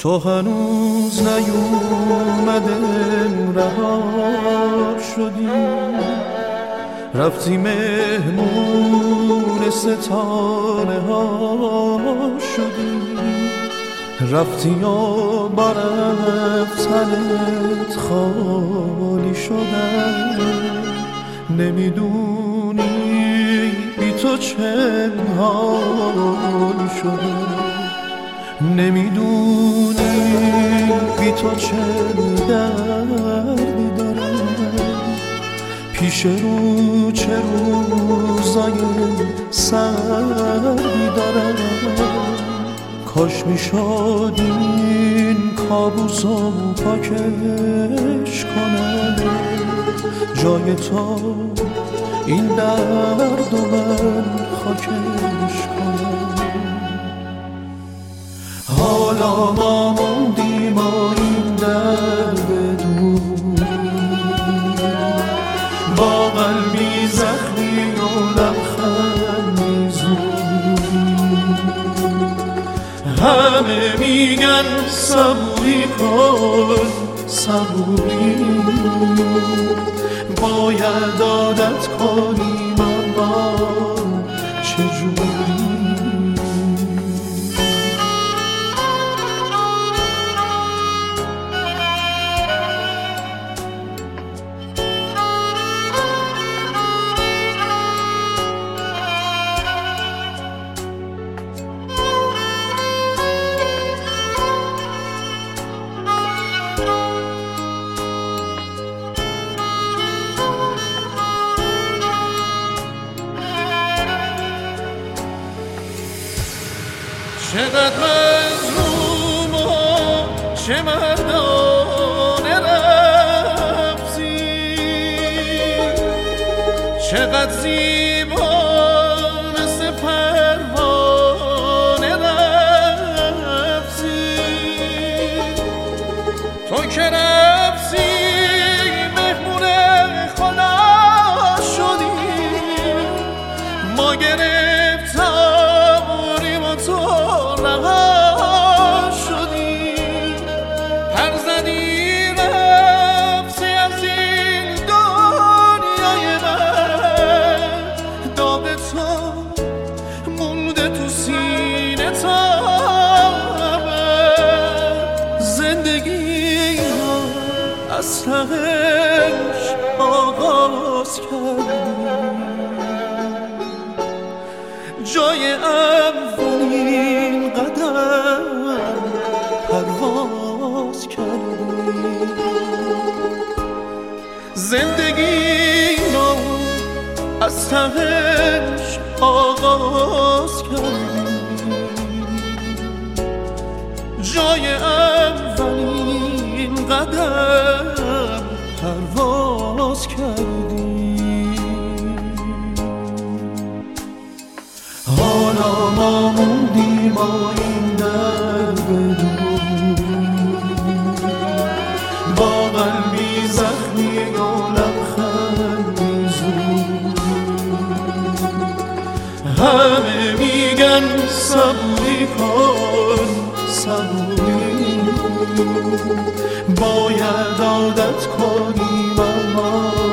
تو هنوز نیومده رها شدی، رفتی مهمون ستاره ها شدی، رفتی و با رفتنت خالی شدن، نمیدونی بی تو چه حال شدن، نمیدونی بی تو چه دردی دارم، پیش رو چه روزای سردی دارم. کاش میشد این کابوسو پاکش کنم، جای تو این درد و من خاکش کنم. حالا ما موندیم و این درد دور، با قلبی زخمی و لبخندی زود، همه میگن صبوری کن صبوری، باید عادت کنیم اما چجوری. چقدر مظلوم و چه مردانه رفتی، چقدر زیبا مثل پروانه رفتی، تو که رفتی مهمون خدا شدی، ما گرفتاریم و تو رها شدی، پر زدی رفتی از این دنیای من، داغ تو مونده تو سینه تا ابد. زندگی رو از تهش آغاز کردی، جای اولین قدم پرواز کردی، زندگی رو از تهش آغاز کردی، جای اولین قدم پرواز کردی. حالا ما موندیم با این درد دور، با قلبی زخمی و لبخندی زود، همه میگن صبوری کن صبوری، باید عادت کنیم اما